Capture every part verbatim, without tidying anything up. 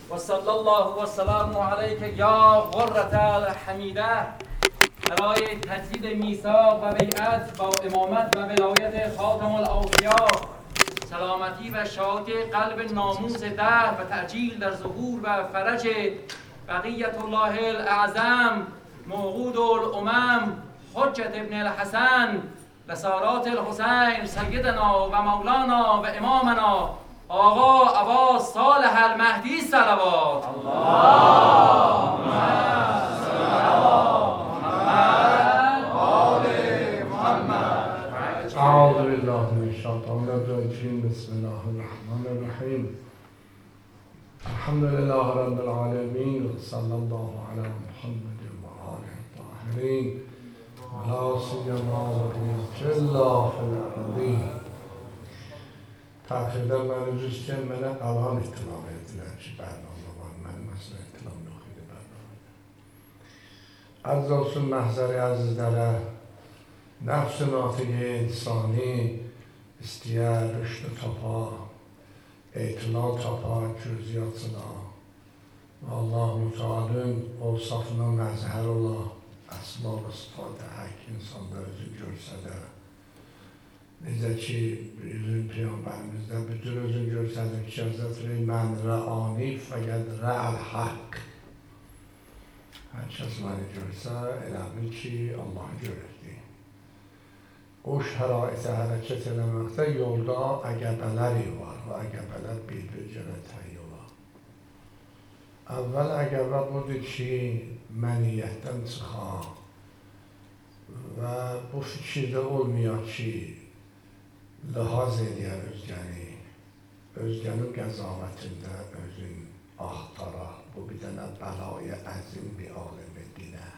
و صلی الله و سلام علیک یا غرة الحمیده. برای تجدید میثاق و بیعت با امامت و ولایت خاتم الاولیاء، سلامتی و شادی قلب ناموس دهر و تعجیل در ظهور و فرج بقیت الله الاعظم موعود الامم حجت ابن الحسن بسارات الحسین سیدنا و مولانا و امامنا آقا عباس صالح المهدی صلوات. اللهم صل علی محمد. اعوذ بالله من الشیطان الرجیم. بسم الله الرحمن الرحیم. الحمد لله رب العالمین و صلی الله علی محمد و آله الطاهرین و لا سیما وجه الله العظیم. تأخیرden mevzusten mənə qalan ittilam etdilər ki, bərnamə var, mənim əslən ittilam yox idi bərnamə. Arz olsun məhzəri əzizlərə, nəfs-i natiqi insani istəyər rüşd tapa, etilal tapa, cüziyyatına və Allah-u Teala'nın olsafına məzhər ola, əsma və sıfatı hək insanda özü görsə də, necə ki, bizim Peyğəmbərimizdə bütün özün görsədir ki, Həzrət mən rəani fəqəd rə'əl haqq. Hər kəs məni görsə, elə bil ki, Allah'ı görürdü. O şəraitə hərəkət eləməkdə yolda əqəbələri var və əqəbələr bir-bir görə təyi olar. Əvvəl əqəbə budur ki, məniyyətdən çıxar və bu fikirdə olmuyor ki, lihaz eləyər özgəni, özgənin qəzavətində özün axtara, bu bir dənə bəlaya əzim bir alimi dinə.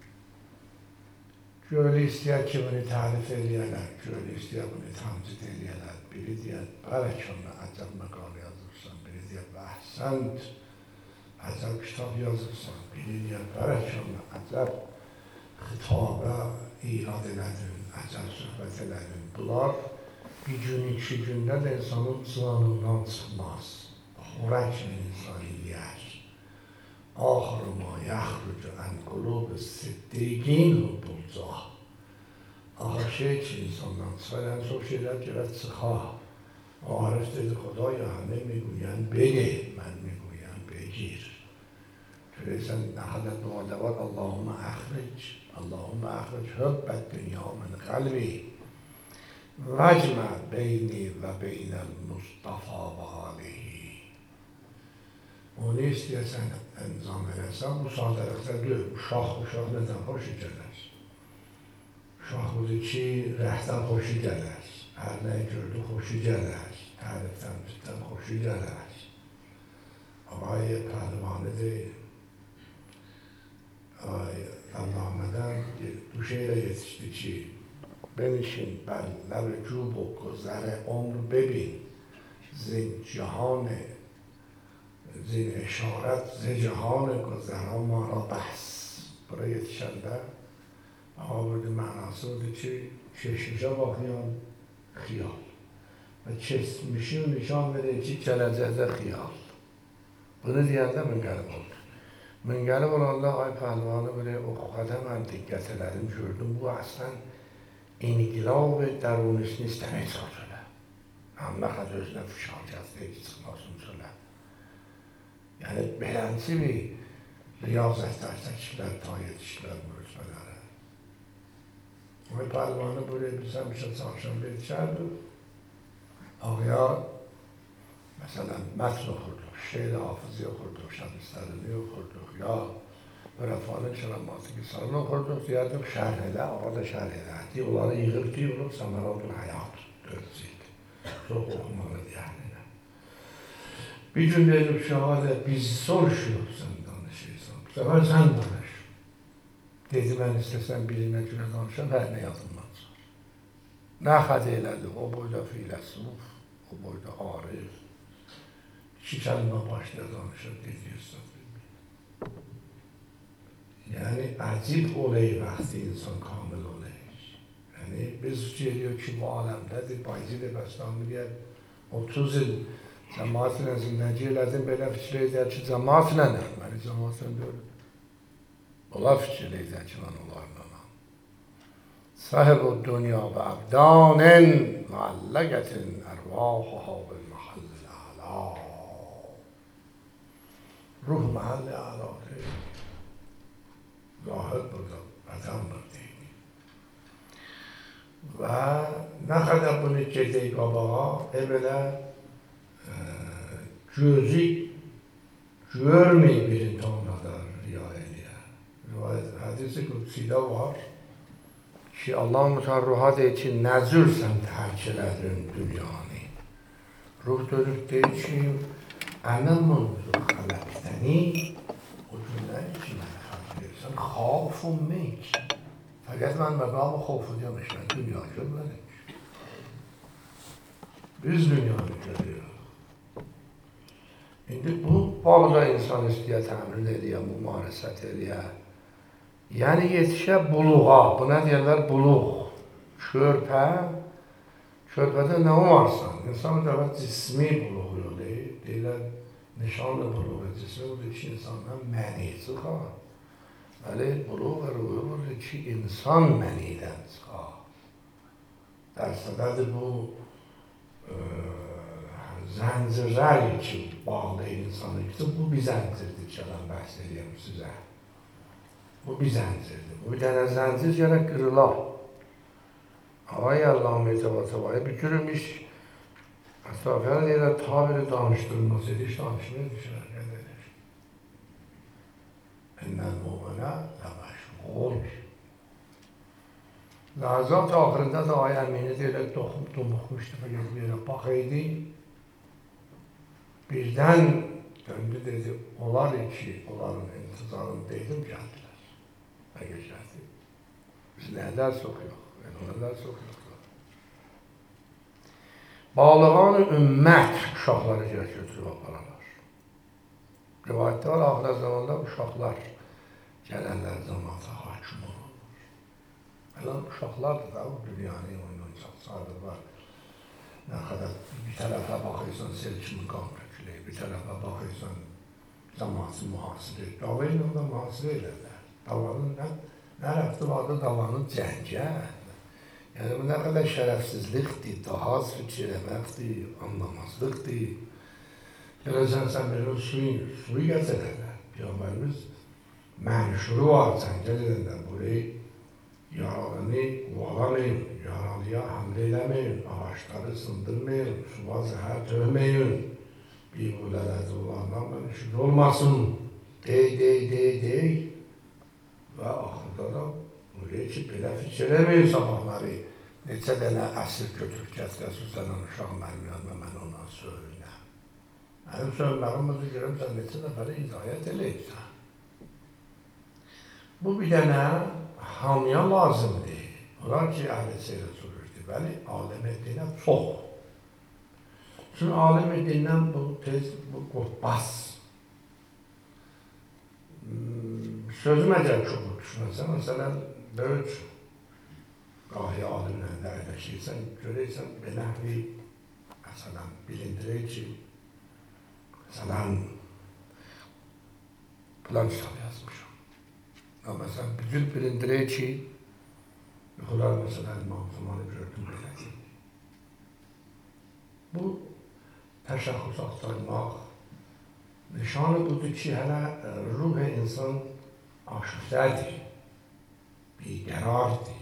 Gölü istəyər ki, bunu tərif eləyərlər, gölü istəyər bunu tamcid eləyərlər. Biri deyər, bərəkəndə əcəb məqal yazırsan, biri deyər, əhsənd, əcəb kitab yazırsan, biri deyər, bərəkəndə əcəb xitabə irad elədin, əcəb söhbət elədin. Bunlar bir gün, iki gündə də insanın cılanından çıxmaz. Xorək mi insan yiyər? Axırı ma yaxrucu ən qulub siddiqin bulcaq. Axır şey ki, insandan çıxar, yəni çox şeylər gələk çıxar. Arif dedi, Xudaya, həmə میگوین بده, mən میگویم بگیر. Görəysən, nə hələ duada var, Allahumma əxric, Allahumma əxric hübbət dünya min qalbi. وجمع بینی و بین المصطفى و آله. O ne istəyəsən ənzam eləsən, bu sadəlikdə deyil, uşaq, uşaq nədən xoşu gələr? Uşaq budur ki, rəhdən xoşu gələr, hər nəyi gördü xoşu gələr, tərifdən bitdən xoşu gələr. Ağay pəhlivanıdır, Allamədən bu şeylə yetişdi ki, بنشین بر لب جو بگذر عمر ببین زین جهان زین اشارت ز جهان گذرا ما را بس. برای یتیشنده آورده معناسی بوده که چشمشا باقیان خیال و چشمشی رو نشان بده چی کلجه خیال. bunu deyəndə müngəlib oldu. Müngəlib olanda ay pəhlivanı böyle o qədəm diqqət elədim, gördüm bu əslən انقلاب درونش نیست همه اصلاح شده. هم نخواهد özünə fişan kəsdir ki, çıxmasın şöyle. Yəni, beləncə bir riyazətlər çəkilər, ta yetişlər bu rütbələrə. O pəhlivanı buraya bilsəm bir şey çarşamba yetişərdi. Ağıya, məsələn, mətn oxurduq, şeir hafızı oxurduq, şəbistərini oxurduq, ya Rəfanın şəramatı qısarını oxurduq, deyərdik, şərh elə, ağa da şərh elədi. Onları yığıb deyib, Səməradul Həyat dörcük. Çox oxumalı deyərdi. Bir gün deyib, şəhədə, biz soruşuyoruz sən danışırsan. Bu səfər sən danış. Dedi, mən istəsən bilinə görə danışam, hər nə yadımdan çıxar. Nə xəd elədi, o boyda filəsuf, o boyda arif. İki kəlmə başla danışır, dedi, üstad. یعنی عجیب اولی وقتی انسان کامل اولهش. یعنی به زوجی که bu alemdedir, Bayezid Bestami میگه otuz yıl cəmaatla zindagi elədim, belə fikir edər ki, cəmaatla nə? Məni cəmaatla görür. Onlar fikir edər ki, mən onlarla. Sahib-u dünya və əbdanin müəlləqətin ərvahuha bil məhəlli əla. Ruh məhəlli əladır. Zahid burada bədəndir deyil. Və nə qədər bunu gedək qabağa, evələ gözü görməyib bir imtihanada riya eləyə. Rivayət hədisi qudsidə var ki, Allah-u Teala ruha deyir ki, nə cür sən tərk elədin dünyanı? Ruh dönüb deyir ki, ənə munzu xələqtəni, o günləri ki, mənə xəlq edirsən, xafun mink. Fəqət mən məqam-ı xofu demişəm, dünya görmədik. Biz dünyanı görüyoruz. İndi bu bağda insan istəyər təmrin eləyə, mümarəsət eləyə. Yəni yetişə buluğa, buna deyirlər buluq. Körpə, körpədə nə varsan? İnsan da cismi buluğu yox deyil. Deyirlər, nişanlı buluğu, cismi budur ki, insandan məni çıxar. Bəli, buluğ və ruhu budur ki, insan mənidən çıxar. Dərsədədir bu e, zəncirlər ki, bağlı insanı ki, bu bir zəncirdir ki, adam bəhs edəyəm sizə. Bu bir zəncirdir. Bu bir dənə zəncir gərək qırılar. Havayı Allah'ın mecavası bir görülmüş estağfurullah deyirlər, tabiri danışdırılması edir, iş danışmaya düşürlər, gəlir. Ennəl mu'minə ləməşğul. Lazat axırında da ay əmini deyirlər, domuqmuşdu, fəqət bir yerə baxaydı. Birdən döndü dedi, onlar ki, onların intizarını deydim, gəldilər. Və geçərdi. Biz nələr soxuyor, nələr soxuyor. Bağlığan ümmət uşaqları gəl götürüb apararlar. Rivayətdə var, axirə zamanda uşaqlar gələnlər zamanda hakim olur. Elə uşaqlardır da, bu dünyanın oyunun çox sadır var. Nə qədər bir tərəfə baxırsan, sel kimi qan tökülür, bir tərəfə baxırsan, cəmaatı mühasirə, dava ilə da mühasirə elərlər. Davanın nə, nə rəfti vardı davanın cəngə. Yəni bu nə qədər şərəfsizlikdir, daha az fikir eləməkdir, anlamazlıqdır. Gələcən sən belə suyu, suyu gətirərlər. Peyğəmbərimiz mənşuru var, cəngə edənlər, burayı yaralanı quvalamayın, yaralıya həmlə eləməyin, ağaçları sındırmayın, suva zəhər töhməyin. Bir bu lələzi olandan mən işin olmasın, dey, dey, dey, dey. Və axırda da buraya ki, belə fikir eləməyin sabahları. Neçə dənə əsir götürüb gətirəsin sənən uşaq mənim yanıma, mən ondan söyləyəm. Mənim söyləyimimizi görüm, sən neçə nəfərə hidayət eləyirsən. Bu bir dənə hamiyə lazımdır. Onlar ki, əhl-i seyri sürürdür. Bəli, aləm etdiyinə çox. Çünki aləm etdiyindən bu tez, bu qurtbaz. Sözü məcəl çox düşünürsən, məsələn, böyük qahi alimlə dərləşirsən, görəysən, benəhvi, məsələn, bilindirək ki, məsələn, plan kitab yazmışam. Ya, məsələn, bütün bilindirək ki, yuxular, məsələn, mağzumanı gördüm belədir. Bu, təşəxüs axtarmaq, nişanı budur ki, hələ ruh insan aşıqdədir, biqərardır.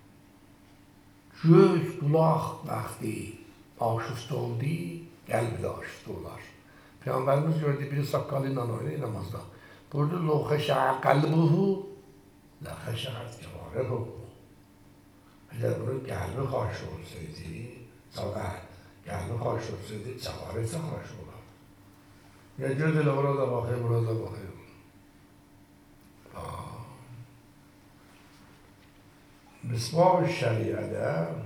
Göz, qulaq, bəxti aşıqda oldu, qəlbi də aşıqda olar. Peyğəmbərimiz gördü, biri saqqalı ilə oynayır namazda. Burada lo xəşəə qəlbuhu, lə xəşəət kəvarəhu. Əgər bunun qəlbi xaş olsaydı, qəlbi xaş olsaydı, cəvarəti xaş olar. Ya göz elə orada baxayım, orada baxayım. Misbah şəriədə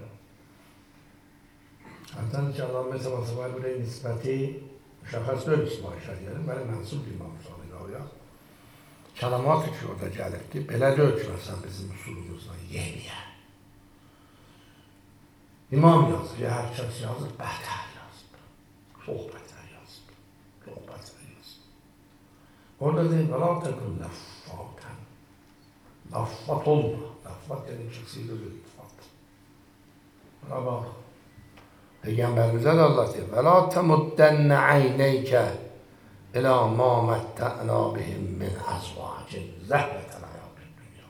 həmdən ki, Allah məsələn, var buraya nisbəti şəxəs deyil misbah şəriədə, bəli, mənsub İmam Sadiqaya. Kəlamat ki, orada gəlibdir, belə deyil ki, məsələn, bizim usulumuzdan yeniyə. İmam yazır, ya hər kəs yazır, bətər yazır, çox bətər yazır. صحبت نیست. orada deyim ولا تكن لفاتا لفات olma. Lafat yani çiksiyle lütfat. Buna bak. Peygamberimize de Allah diyor. وَلَا تَمُدَّنَّ عَيْنَيْكَ اِلَى مَا مَتَّعْنَا بِهِمْ مِنْ اَزْوَاجٍ زَهْرَةَ الْحَيَاةِ الدُّنْيَا.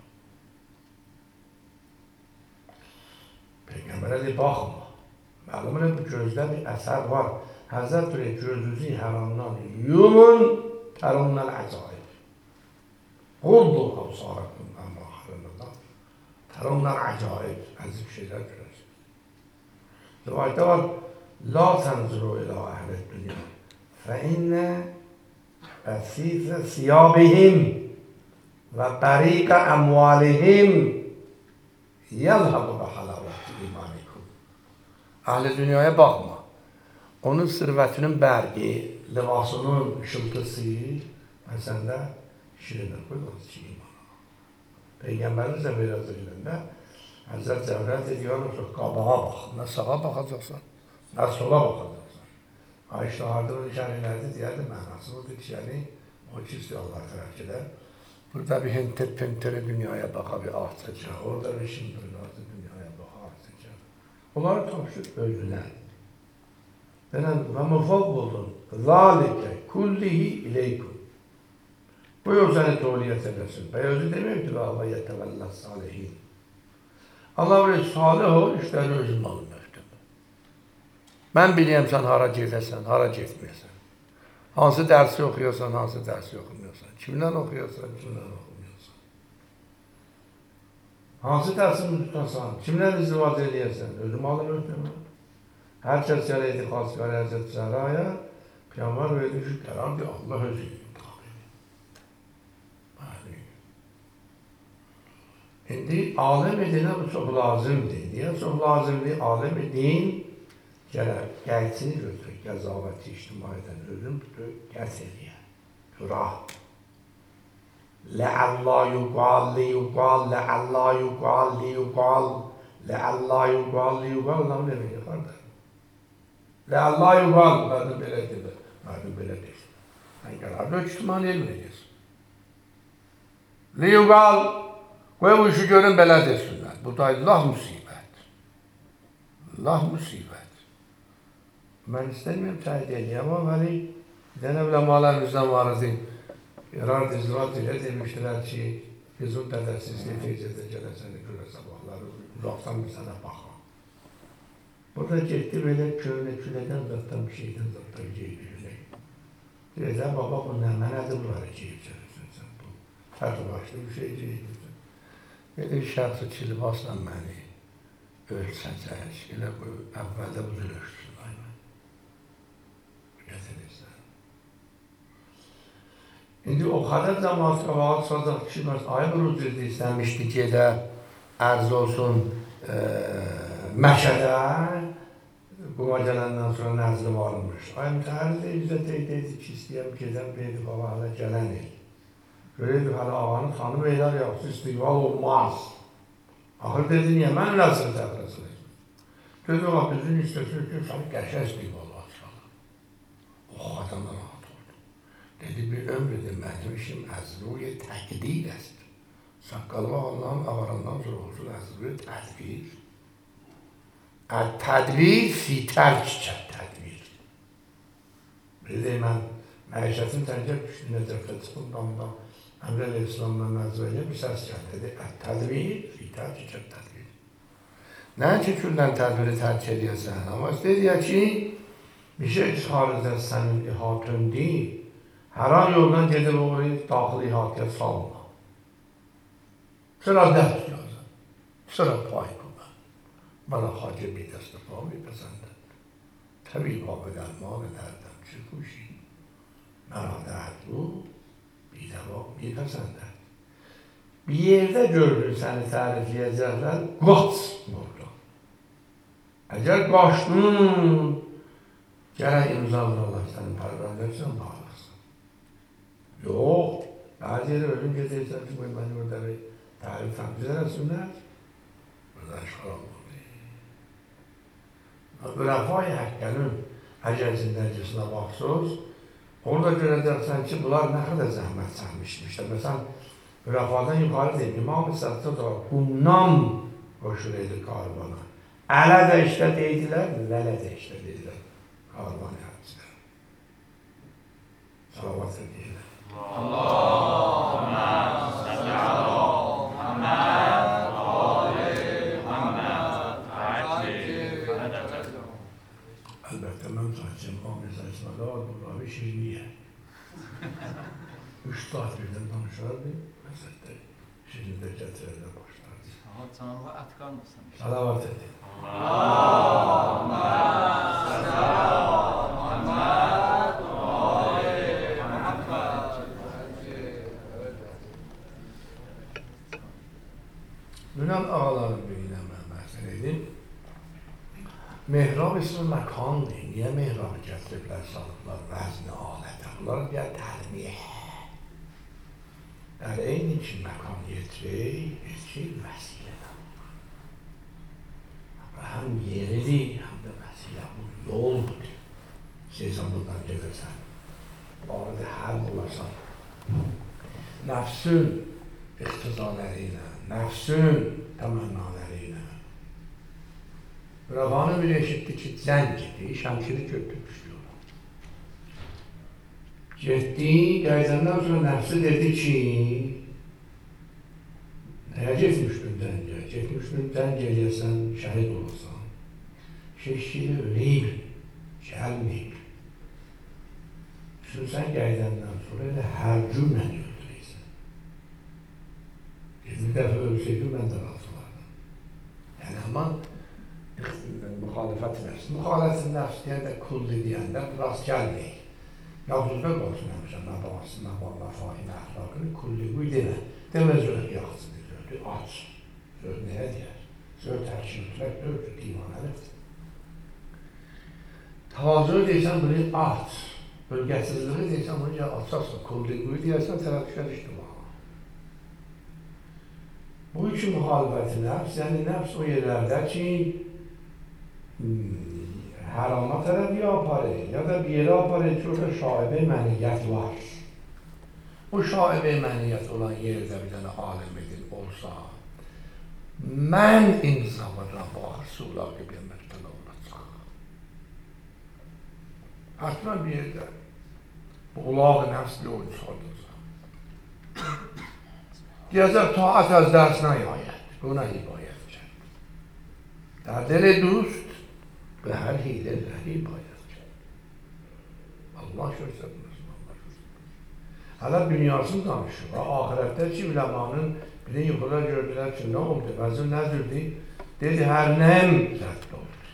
Peygamber'e de bakma. Malum bu gözde bir eser var. Hazretleri gözünüzü haramdan yumun terunel acayip. Kullu avsarakum amma haramdan terunel acayip. Azif şeyler görürsünüz. Rivayette var. La tenzuru ila ahlet dünya. Fe inne esife siyabihim ve tarika emvalihim yelhabu ve halavati imanikum. Ahli dünyaya bakma. Onun sirvetinin bergi, libasının ışıltısı ve sende şirinlik koyduğunuz için imana. Peygamberimiz de böyle zilinde Hazreti Cebrail diyor ki kabağa bak. Ne sağa bakacaksın, ne sola bakacaksın. Ayşe Hardır'ın şerhinlerde diğerdi manası. Buradaki şerhi o çizdi Allah tarafçılar. Burada bir hintet pentere dünyaya baka bir ahtaca. Orada bir şimdi dünyaya baka ahtaca. Onları komşu öldüler. Benim ve mufavvudun zâlike kullihi ileykum. Buyur seni tuğliyet edersin. Beyazı demiyor ki Allah yetevella salihin. Allah böyle salih ol, işleri özüm alın mevcut. Ben bileyim sen harac edersen, harac etmiyorsan. Hansı dersi okuyorsan, hansı dersi okumuyorsan. Kimden okuyorsan, kimden okumuyorsan. Hansı dersini tutarsan, kimden izdivac ediyorsan, özüm alın mevcut. Herkes yere itikaz var Hazreti Zehra'ya, Peygamber verdiği şu karar diyor, Allah özü. Şimdi alem-i dine bu çok lazımdı. Niye çok lazımdı? Alem-i din gəlsini götürür, qəzabəti ictimaiyyədən ölüm tutur, qəs edir. Hürah. Lə'allah yuqal, liyuqal, lə'allah yuqal, liyuqal, lə'allah yuqal, liyuqal, Allah'ın demeyi kardeş. Lə'allah yuqal, mərdin belə dedi, mərdin belə deyir. Sən qərarda ictimai elməyəcəksin. Liyuqal, qoy bu işi görün belə desinlər. Bu da Allah musibət. Allah musibət. Mən istəmirəm təhid edeyim, amma bəli, bir dənə uləmalarımızdan vardı. Yarar dizrat ilə demişdilər ki, Füzul dədəsiz neticədə gələsini görə sabahları uzaqdan bir sənə baxan. Burada getdi belə köynə külədən zatdan bir şeydən zatdan geydirilək. Deyəcək, baba bu nə mənədir bunları geyəcəksən sən bu. Fərqli başlı bir şey geydirsən. Belə şəxsi ki, libasla məni ölçəcək, elə bu əvvəldə bu zülöşsün. İndi o kadar zaman qabağa çıxacaq ki, ayı Rüzgür istəmişdi ki, də ərz olsun e, Məşədə, quma gələndən sonra nəzlim alınmış. Ayı mütəhərri də bizə deyildi ki, istəyəm gedəm, deyildi, baba, hələ gələn il. Görəydi, hələ ağanın xanım eylər yaxşı istiqbal olmaz. Axır dedi, niyə mən nəzir təqrəsini? Dedi, o, bizim istəsin ki, səni qəşə istiqbal olsun. O adamdan rahat oldu. Dedi, bir ömrüdür, mənim işim əzruya təqdir est. Saqqalı Allah'ın avarandan sonra olsun əzruya tədbir. Tədbir fi tərkicə tədbir. Dedi, mən məişətin təncə düşdü, necəfə çıxın damda, Əmrəl İslam'dan məzvəyə bir səs gəldi. Dedi, tədbir fi tərkicə tədbir. Nə ki, küldən tədbiri tərk edəyəsən, amma istədiyə ki, bir şey çıxarıcı sənin ihatın deyil. Hər an yoldan gedib orayı daxili ihatiyyə salma. Sıra dərk yazın. Sıra pay qılma. Bana hacı bir dəstəfa bəsəndət. Təbii babı dərman edərdən çıxmışı. Mənə dərdu bir dəva bir bəsəndət. Bir yerdə gördün səni tərifləyəcəklər, qaç burada. Əgər qaçdın, gərək imzalı Allah sənin pərvəndəksən bağlı. Yox, bazı yere ölüm gezeysen ki, beni orada bir tarif tanıcılar etsinler. Burada işgal olmalı. Ürəfay həqqənin əcəzindən cisine baxsız, Orada görəcəksən ki, bunlar nə qədər zəhmət çəkmişmişlər. Məsələn, Rəfadan yuxarı deyim, İmam Səhətdə da qumdan qoşuluydu karvana. Ələ də işlə deydilər, lələ də işlə deydilər karvan hədislər. Salavat edəyilər. Allahümə səlli ala Muhammed ali Muhammed əcib ədəb. Əlbəttə, mən saçım Amir İsmail'ə Abdullahi Şirniyə. Üç saat birdən danışardı. Həzrətləri Şirində gətirələ başlardı. Cənab-ı Ətqan mısın? Salavat edin. Allahümə səlli ala Muhammed ali Muhammed. Dünən ağaların biriylə mən məhsul edim. Mehrab ismi məkandır. Niyə mehrabı gətiriblər, salıblar, vəzni, alətə? Bunları deyər təlmiyyə. در این که مکان یتری یکی وسیله نبود و هم یردی هم به وسیله بود yol بود سیزان بودن gelirsen وارد her bulasan nefsün iktizalarıyla nefsün temennalarıyla Ravanı bir eşitti ki zeng idi şemşiri götürmüştü Getdi, gəzəndən sonra nəfsi dedi ki, nəyə getmişdin dəncə? Getmişdin dənc eləyəsən, şəhid olasan. Şeşkili öleyib, gəlməyib. Düşünsən gəzəndən sonra elə hər gün məni öldürəysən. Bir dəfə ölsəydim, mən də razı olardım. Yəni, aman müxalifət nəfs. Müxalifət nəfs deyəndə, kulli deyəndə, rast gəlməyik. Yavuzda olsun həmişə, nə babası, nə babası, fahin əxlaqını kulliqi demə. Demə zöhr yaxsıdır, zöhdür, aç. Zöhr nəyə deyər? Zöhr tərkini tutmaq, zöhdür, divanəlidir. Tavazını deysən, bunu aç. Bölgəsizliği deysən, bunu ya açarsın. Kulliqi deyərsən, tərəf düşər iştimağa. Bu üçün müxalibəti nəfs, yəni nəfs o yerlərdə ki, harama tərəf ya aparır, ya da bir yerə aparır ki, orada şaibe məniyyət var. O şaibe məniyyət olan yerdə bir dənə alim edin olsa, mən inzavıram bu arzular gibi mübtəla olacaq. Həttən bir yerdə bu ulaq nəfsli oyun sorulacaq. Deyəcək, taat az dərsine ayət, buna hibayət çək. در دل دوست به هر حیله رهی باید کرد. Allah göstərməsin, Allah göstərməsin. Hələ dünyasını danışır. Ahirətdə ki, üləmanın bir də yuxuda gördülər ki, nə oldu? Vəzir nədirdi? Dedi, hər nəyim zərd oldu.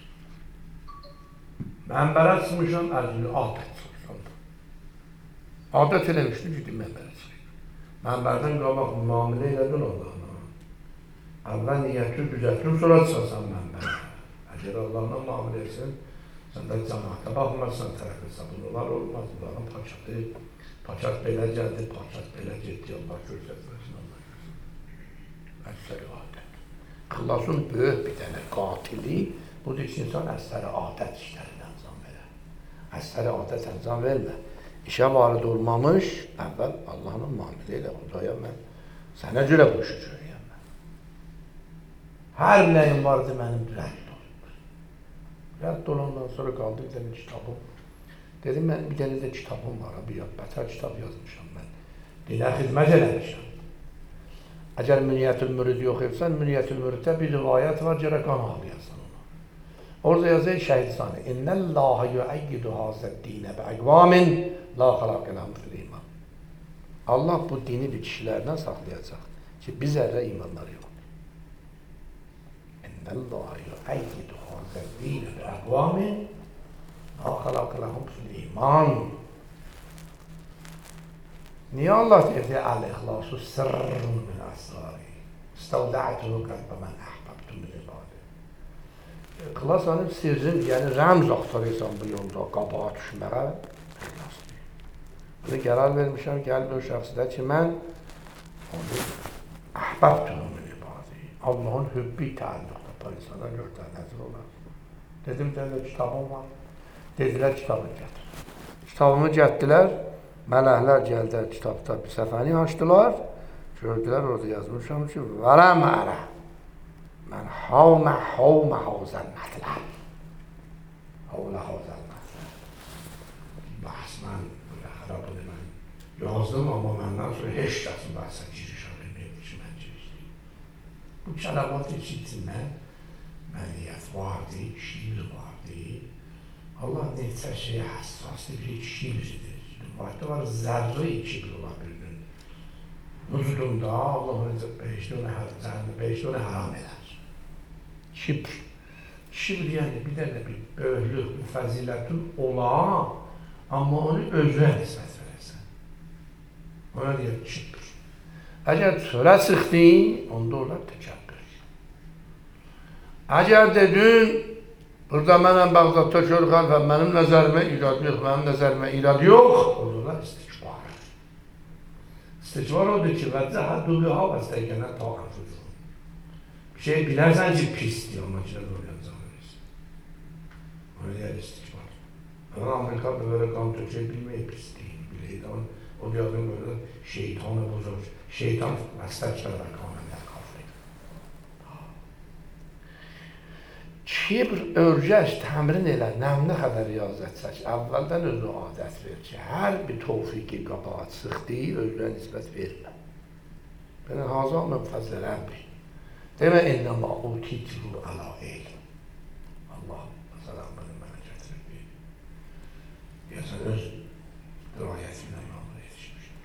Mənbərə çıxmışam, ərzülü adət çıxmışam. Adət eləmişdi ki, mənbərə çıxmışam. Mənbərdən qabaq müamilə elədin Allah'ına. Əvvəl niyyətli düzəltdim, sonra çıxasan mənbərə. Əgər Allah'la müamilə etsin, sən də cəmaətə baxmazsan, tərəf hesabın olar olmaz. Bunların paçatı, paçat belə gəldi, paçat belə getdi, Allah göstərməsin, Allah göstərməsin. Əsəri adət. Xılasın böyük bir dənə qatili, budur ki, insan əsəri adət işlərini əncam verər. Əsəri adət əncam vermə. İşə varid olmamış, əvvəl Allah'la müamilə ilə, Xudaya mən sənə görə bu işi görəyəm mən. Hər nəyim vardı mənim rədd olub. Rədd olandan sonra qaldı bir dənə kitabım. Dedim, mənim bir dənə də kitabım var, bir bətər kitab yazmışam mən. Dinə xidmət eləmişəm. Əgər Müniyyətül Mürid yox etsən, Müniyyətül Müriddə bir rivayət var, gərək qan ağlayasan ona. Orada yazır şəhidsanı. İnnəllâhə yüəyyidu hazəd dinə bəqvamin la xalaqiləm fil iman. Allah bu dini bir kişilərdən saxlayacaq ki, biz ərə imanları yox. İnnəllâhə yüəyyidu hazəd dinə bəqvamin la xalaqiləm fil iman. Niye Allah dedi el-İhlasu sırrın min asrari. İstavda'tuhu qalbə mən əhbəbtu min ibadi. İxlas hanım sirrin, yəni rəmz axtarırsan bu yolda qabağa düşməyə, ixlas deyil. Burada qərar vermişəm, gəlib o şəxsdə ki, mən onu əhbəbtuhu min ibadi. Allah'ın hübbi təalluqda bu insana gördə nəzir olar. Dedim, dələ kitabım var. Dedilər, kitabı gətir. Kitabımı getdilər, mələklər gəldilər kitabda bir səhifəni açdılar, gördülər orada yazmışam ki, vərəm ərə, mən havmə havmə havzəl mətləb, havlə havzəl mətləb. Bəhs mən, xərabıdır mən yazdım, amma məndən sonra heç kəsin bəhsə girişə bilməyib ki, mən girişdim. Bu kələbat içində məniyyət vardı, şiir vardı. Allah neçə şeyə həssasdır, bir kibirdir. Rivayətdə var, zərri kibir ola bildin. Nuzulunda Allah'ın beşdonu haram eder. Kibir. Kibir yəni bir dənə bir böyüklük, bir fəzilətin ola, amma onu özünə nisbət verəsən. Ona deyir kibir. Əgər çölə çıxdın, onda olar təkəbbür. Əgər dedin, burada mənəm Bağdadda kör xəlfə, mənim nəzərimə irad yox, mənim nəzərimə irad yox. Orada istikbar. İstikbar odur ki, və cəhəddülüha vəstəykənə taqəfüdür. Bir şey bilərsən ki, pisdir, amma ki, oraya canırız. Ona deyər istikbar. Ama Amerika böyle kan tökey bilmeyip pisliğini bileydi. O diyordun böyle şeytanı bozur. Şeytan məsləklərlə qanunlar qaflayır. Kibr örgəş təmrin elə, nəmli xəbər riyazət çək. Əvvəldən özü adət ver ki, hər bir tövfiqi qabağa çıxdı, özünə nisbət vermə. Bəni hazal mən fəzlə rəbbi. Demə, innəmə utitru əla eyl. Allah, məsələn, bunu mənə gətirir. Deyəsən, öz dirayətimlə mənə yetişmişdir.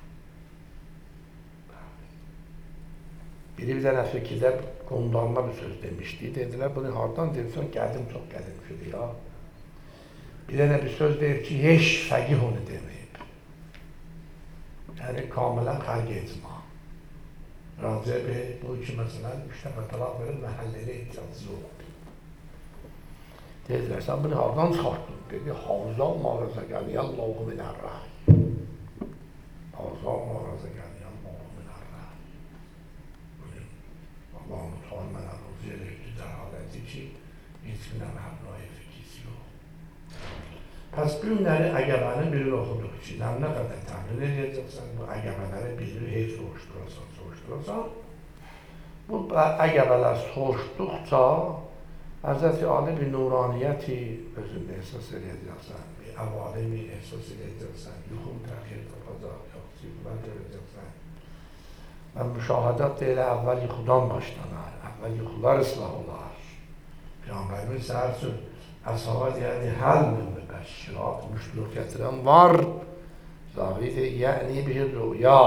Biri bir dənə fikirdə qondarma bir söz demişdi. Dedilər, bunu hardan deyirsən, gəldim, çox gəldim şöyle ya. Bir dənə bir söz deyir ki, heç fəqih onu deməyib. Yəni, kamilən xərq etmə. Raziyə Bey, bu iki məsələn, üç dəfə talaq verir, məhəlləli ehtiyacı oldu. Dedilər, sən bunu hardan çıxartdın? Dedi, Havzal mağaza gəliyə Allahu minərrəh. Havzal mağaza gəliyə Allahu minərrəh. Bugün Allah'ın tuan mənə ruzi eləkdir dərhaləti ki, heç günə məbnaya fikisi yox. Pəs bu günləri əgəbənin birini oxuduq ki, nə qədər təmin edəcəksən, bu əgəbələri birini heç soğuşdurarsan, soğuşdurarsan. Bu əgəbələr soğuşduqca, Həzrəti Ali bir nuraniyyəti özündə əsas edəcəksən, bir əvalimi əsas edəcəksən, yuxum təxir tapacaq, yoxsuzlar görəcəksən. Və müşahadət deyilə əvvəl yuxudan başlanar, əvvəl yuxular ıslah olar. Peyğəmbərimiz səhər üçün əshaba deyədi, həl min mübəşşirat, müştuluq gətirən var, zahidi, yəni bir rüya.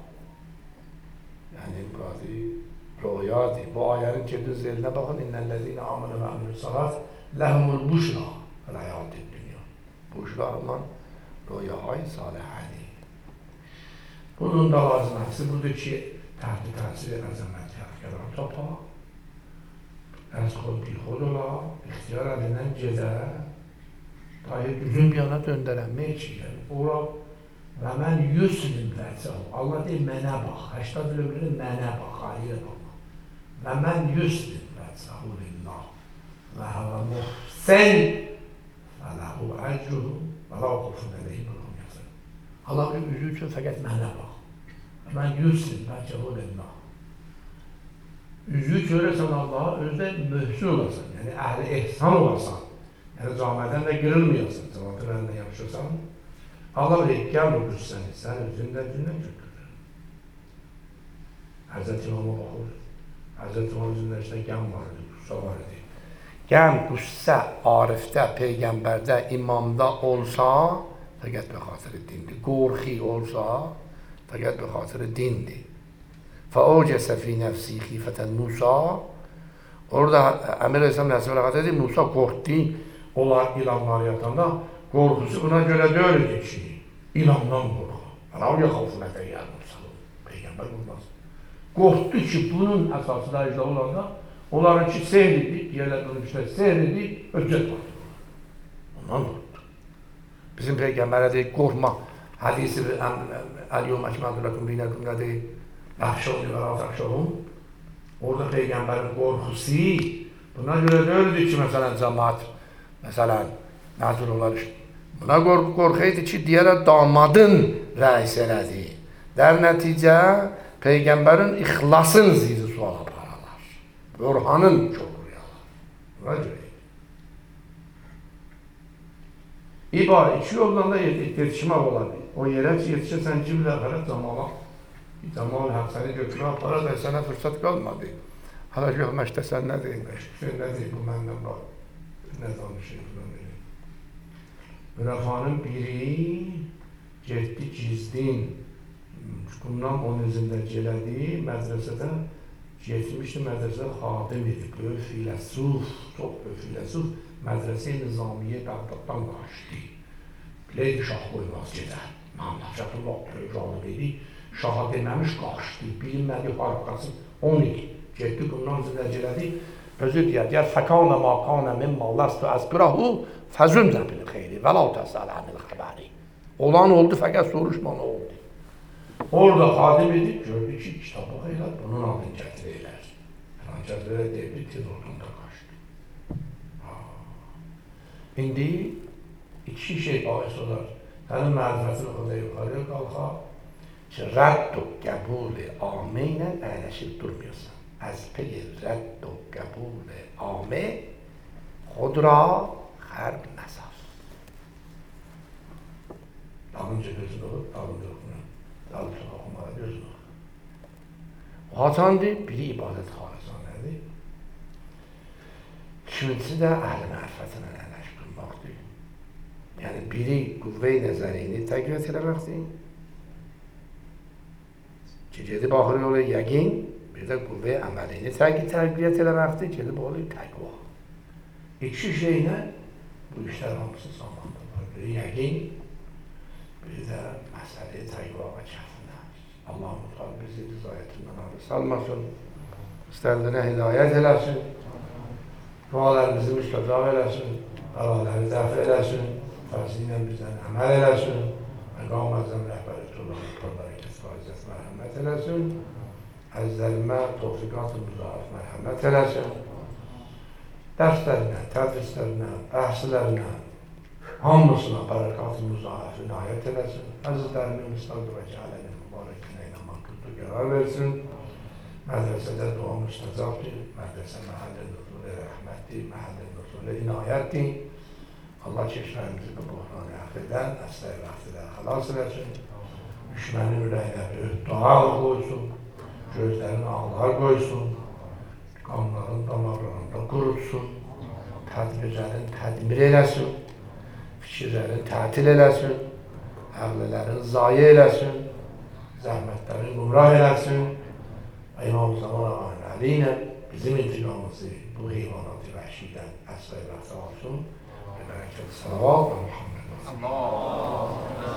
Yəni, müqazi, rüyadır. Bu ayənin girdiniz elinə baxın, İnnəl-ləzîne âmenû və amilu's-salât lehumul buşrâ fil hayâtid dünya. Buşra olan rüya-i salihədir. Bunun da lazımlısı budur ki, təhti təsir əzəmət yəhkədən topa, əz-xod bil-xod ola, ixtiyar əlindən gedə, dahi düzün bir yana döndərənmək için, ora və mən yüzsünüm dərsə, Allah deyir, mənə bax, həştad ömrünü mənə bax, ayrı bax. Və mən yüzsünüm dərsə, lillah, və həvə muhsən, və ləhu əcruhu, və lə oxufun əleyhim rəhum yazır. Allah bir üzü üçün fəqət mənə bax. Mən yüzsünüm dərsə, lillah. Üzü görəsən Allah'a, özdə mühsün olasan, yəni əhli ehsan olasan, yəni camiədən də qırılmayasın, cəmatı məndən yapışırsan, Allah bilir, gəl o qüssəni, sən özündən gündən götürür. Həzrət İmam'a baxır, Həzrət İmam üzündə işte gəm var idi, qüssa var idi. Gəm, qüssə, arifdə, peyğəmbərdə, imamda olsa, fəqət bir xatırı dindir. Qorxi olsa, fəqət bir xatırı dindir. Fəocəsə fi nəfsi xifətən Musa, orada Əmir Aleyhisselam Nəsib Ələqat edir, Musa qorxdu, onlar ilanları yatanda, qorxusu buna görə deyildi ki, ilandan qorxu. Rəv yaxafınətə gəlmişsən, peyğəmbər qorxmaz. Qorxdu ki, bunun əsasında icra olanda, onların ki, seyr edik, yerlər bunun ki, seyr edik, öcət var. Ondan qorxdu. Bizim peyğəmbərə deyik, qorxma. Hədisi Əl-yum əkməltü dinəkum nə deyik, Əxşavni və Əxşavun. Orada peyğəmbərin qorxusu, buna görə deyildi ki, məsələn, cəmaat, məsələn, nəzir olar, Buna qorxaydı ki, deyərək damadın rəis elədi. Dər nəticə, Peyğəmbərin ixlasın ziri sual aparalar. Orhanın çoxu yalar. Buna görə. İba, iki yoldan da yetişmək olar. O yerə ki, yetişirsən ki, bir əvvələ zamala. Zamal haq səni götürə apara da sənə fürsət qalmadı. Hala yox, məşdə nə deyil, məşdə nə deyil, bu məndən var. Nə danışır, bundan deyil. Mürafanın biri getdi gizdin. Bundan on üzündə gələdi, mədrəsədə getmişdi, mədrəsədə xadim idi. Böyük filəsuf, çox böyük filəsuf, mədrəsə-i Nizamiyə Bəğdaddan qaçdı. Biləydi şah qoymaz gedə. Məmlək Şəhullah Peyğəmbər dedi, şaha deməmiş qaçdı, bilinmədi harqası on il. Getdi, bundan üzündə gələdi. Özü deyər, deyər, fəkanə maqanə min malləstü əzqirahu fəzüm zəbil xeyri və la təsəl əmil xəbəri. Olan oldu, fəqət soruşma nə oldu. Orada xadim edib, gördü ki, kitabı xeylər, bunun adını gətirəylər. Falan gətirəylər deyildi, tez oradan da qaçdı. İndi iki şey bahis olar. Sənin mərifətin orada yuxarıya qalxa ki, rədd o qəbul-i amə ilə əyləşib durmuyorsan. از پی رد و قبول عامه خود را خرب نساز. Dalınca gözünü alıp, dalınca okuna, dalınca okumaya gözünü alıp. O hatandı, biri ibadet halisanədi. İkincisi də əhl-i mərifətinə əyləş durmaqdır. Yəni, biri qüvvə-i nəzərini təqviyyət eləməkdir. Ki, gedib axırı yola yəqin, bir də qüvvə əməlini təqviyyət eləməkdir, gedib olur təqva. İki şeylə bu işlər hamısı zamandırlar. Biri yəqin, bir də məsələ təqva və kəfinə. Allah-u Teala bizi rızayətindən arı salmasın, istədiyinə hidayət eləsin, dualarımızı müstəcab eləsin, bəlaları dəf eləsin, fərzi ilə bizdən əməl eləsin, məqam əzəm rəhbəri tullağı, tullağı, kəsfazət mərhəmət eləsin, əzlərimə, tövfiqat-ı müzarif mərhəmət eləsin, dərslərinə, tədrislərinə, bəhslərinə, hamısına bərəkat-ı müzarif inayət eləsin, əzizlərimin müstəqdə və cəhələnin mübarəkinə ilə manqurda qərar versin, mədrəsədə dua müstəcabdır, mədrəsə məhəllə nüzul-i rəhmətdir, məhəllə nüzul-i inayətdir. Allah keçməyimizi bu buhran-ı əxirdən, əslə-i vaxtidə xalas eləsin, düşmənin ürəyinə böyük dua qoysun, gözlərini ağlar qoysun, qanların damarlarında qurutsun, tədbirlərin tədmir eləsin, fikirlərin tətil eləsin, əqlilərin zayi eləsin, zəhmətlərin qumrah eləsin və İmam Zaman Ağanın əli ilə bizim intiqamımızı bu heyvanat-ı vəhşidən əsr-i vəxtə alsın. Bərəkət-i salavat və Muhammed.